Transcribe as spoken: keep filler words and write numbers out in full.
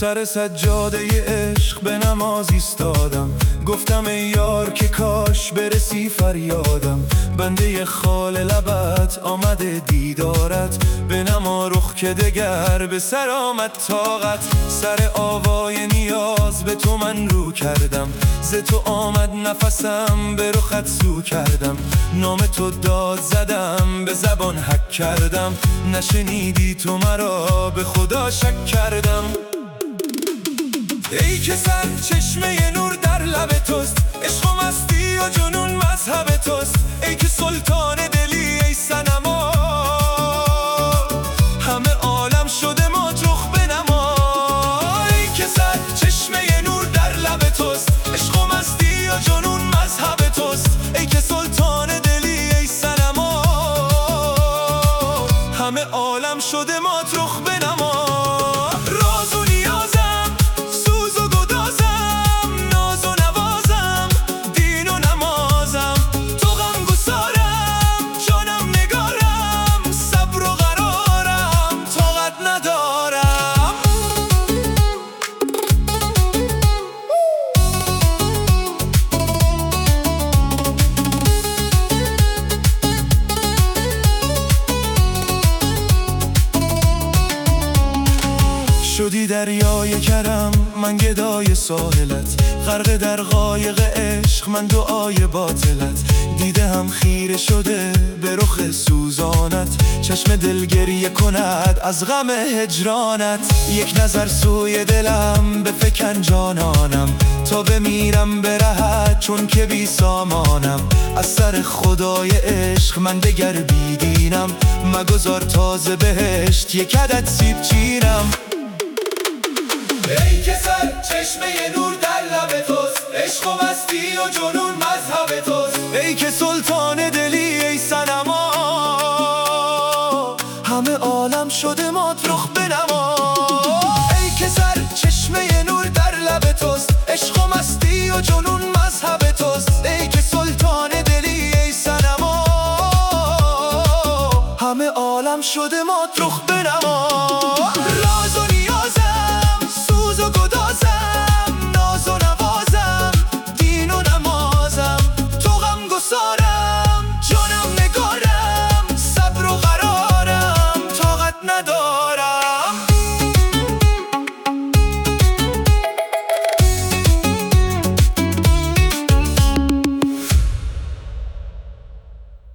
سر سجاده عشق به نماز ایستادم، گفتم ای یار که کاش برسی فریادم. بنده خال لبت آمده دیدارت، به نما رخ که دگر به سر آمد طاقت. سر آوای نیاز به تو من رو کردم، ز تو آمد نفسم به رخت سو کردم. نام تو داد زدم به زبان حک کردم، نشنیدی تو مرا به خدا شک کردم. ای که سر چشمه نور در لب توست، عشق و مستی و جنون مذهب توست. ای که سلطان دلی ای صنما، همه عالم شده مطرح بنما. ای که سر چشمه نور در لب توست، عشق و مستی و جنون مذهب توست. ای که سلطان دلی ای صنما، همه عالم شده مطرح بنما. راز و نیازم، سوز و گدازم، ناز و نوازم، دین و نمازم. تو غمگسارم، جانم نگارم، صبر و قرارم، طاقت ندارم. شدی دریای کرم، من گدای ساحلت، غرق در قایق عشق، من دعای باطلت. دیده هم خیره شده به رخ سوزانت، چشم دل گریه کند از غم هجرانت. یک نظر سوی دلم بفکن جانانم، تا بمیرم به رهت چون که بی سامانم. از سر خدای عشق من دگر بیدینم، مگذار تازه بهشت یک عدد سیب چینم. ای که سر چشمه نور در لب توست، عشق و مستی و جنون مذهب توست. ای که سلطان دلی ای صنما، همه عالم شده مطرح بنما. ای که سر چشمه نور در لب توست، عشق و مستی و جنون مذهب توست. ای که سلطان دلی ای صنما، همه عالم شده مطرح بنما. راز و نیازم، سوز و گدازم، ناز و نوازم، دین و نمازم. تو غمگسارم، جانم نگارم، صبر و قرارم، طاقت ندارم.